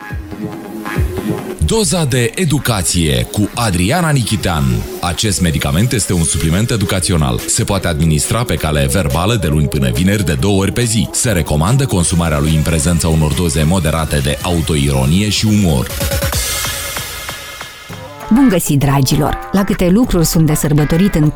Doza de educație cu Adriana Nichitean. Acest medicament este un supliment educațional. Se poate administra pe cale verbală de luni până vineri de 2 ori pe zi. Se recomandă consumarea lui în prezența unor doze moderate de autoironie și umor. Bun găsit, dragilor! La câte lucruri sunt de sărbătorit în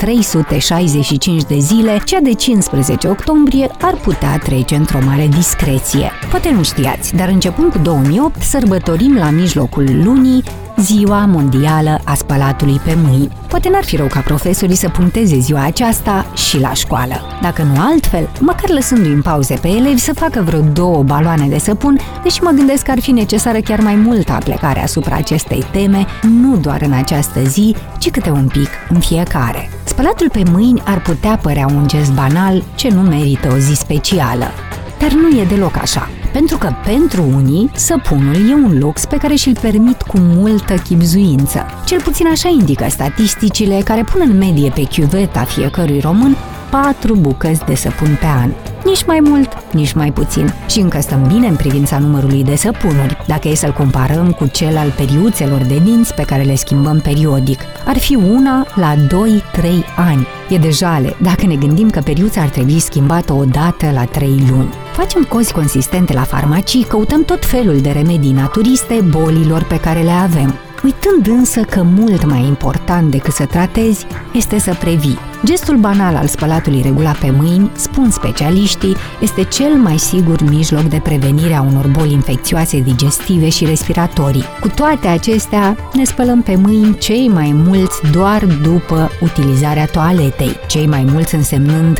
365 de zile, cea de 15 octombrie ar putea trece într-o mare discreție. Poate nu știați, dar începând cu 2008, sărbătorim la mijlocul lunii Ziua Mondială a Spălatului pe Mâini. Poate n-ar fi rău ca profesorii să puncteze ziua aceasta și la școală. Dacă nu altfel, măcar lăsându-i în pauze pe elevi să facă vreo 2 baloane de săpun, deși mă gândesc că ar fi necesară chiar mai multă aplecare asupra acestei teme, nu doar în această zi, ci câte un pic în fiecare. Spălatul pe mâini ar putea părea un gest banal ce nu merită o zi specială. Dar nu e deloc așa. Pentru că pentru unii, săpunul e un lux pe care și-l permit cu multă chibzuință. Cel puțin așa indică statisticile care pun în medie pe chiuveta fiecărui român 4 bucăți de săpun pe an. Nici mai mult, nici mai puțin. Și încă stăm bine în privința numărului de săpunuri, dacă e să-l comparăm cu cel al periuțelor de dinți pe care le schimbăm periodic. Ar fi una la 2-3 ani. E de jale dacă ne gândim că periuța ar trebui schimbată o dată la 3 luni. Facem cozi consistente la farmacii, căutăm tot felul de remedii naturiste bolilor pe care le avem. Uitând însă că mult mai important decât să tratezi este să previi. Gestul banal al spălatului regulat pe mâini, spun specialiștii, este cel mai sigur mijloc de prevenire a unor boli infecțioase digestive și respiratorii. Cu toate acestea, ne spălăm pe mâini cei mai mulți doar după utilizarea toaletei, cei mai mulți însemnând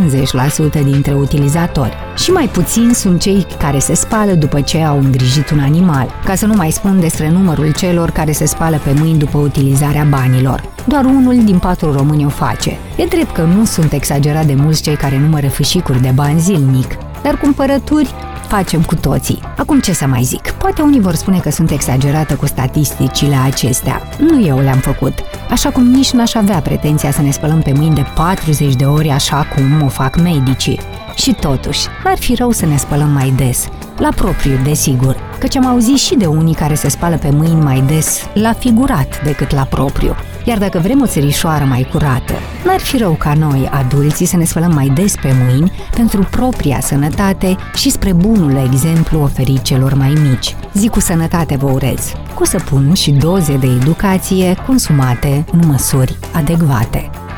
50% dintre utilizatori. Și mai puțini sunt cei care se spală după ce au îngrijit un animal, ca să nu mai spun despre numărul celor care se spală pe mâini după utilizarea banilor. Doar 1 din 4 români o face. E drept că nu sunt exagerat de mulți cei care numără fâșicuri de bani zilnic, dar cumpărături facem cu toții. Acum ce să mai zic? Poate unii vor spune că sunt exagerată cu statisticile acestea. Nu eu le-am făcut, așa cum nici n-aș avea pretenția să ne spălăm pe mâini de 40 de ori așa cum o fac medicii. Și totuși, n-ar fi rău să ne spălăm mai des, la propriu, desigur, căci am auzit și de unii care se spală pe mâini mai des la figurat decât la propriu. Iar dacă vrem o țărișoară mai curată, n-ar fi rău ca noi, adulții, să ne spălăm mai des pe mâini pentru propria sănătate și spre bunul exemplu oferit celor mai mici. Zi cu sănătate vă urez, cu săpun și doze de educație consumate în măsuri adecvate.